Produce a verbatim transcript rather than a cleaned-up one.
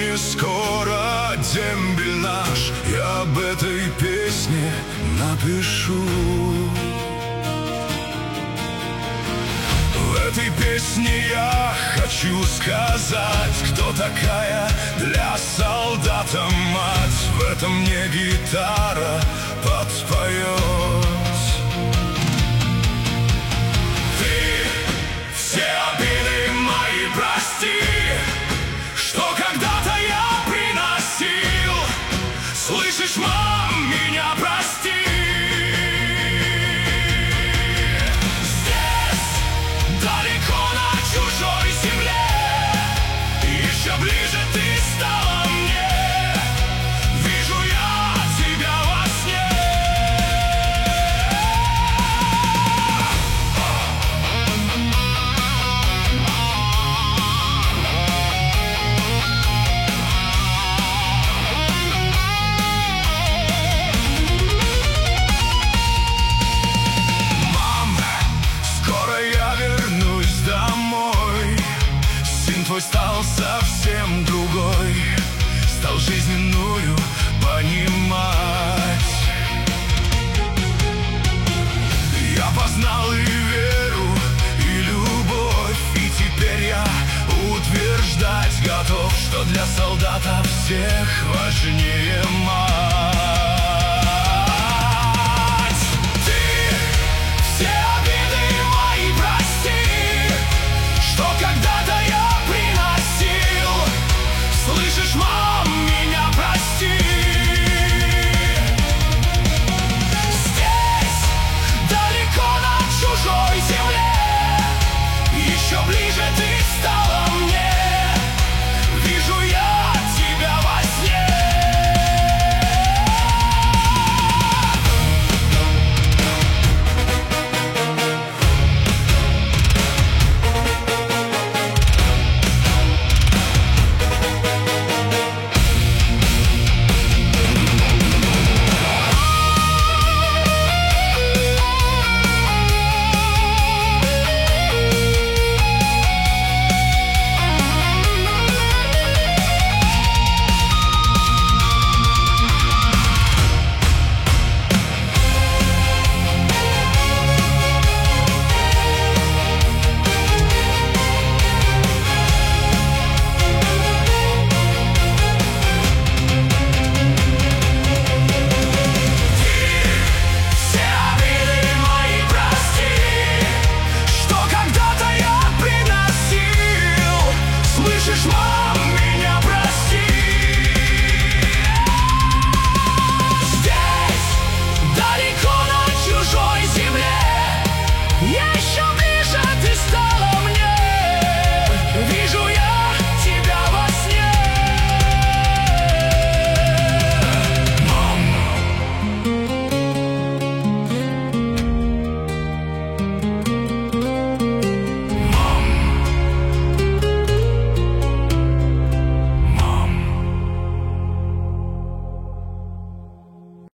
не скоро дембель наш, я об этой песне напишу. В этой песне я хочу сказать, кто такая для солдата мать. В этом мне гитара подпоет. Ты все обиды мои прости, что когда-то я приносил. Слышишь, мам, меня прости. Далеко на чужой земле еще ближе ты стала мне. Вижу я тебя во сне. Мам, скоро я вернусь домой. Сын твой стал совсем другой, стал жизненную понимать. Я познал и веру, и любовь, и теперь я утверждать готов, что для солдата всех важнее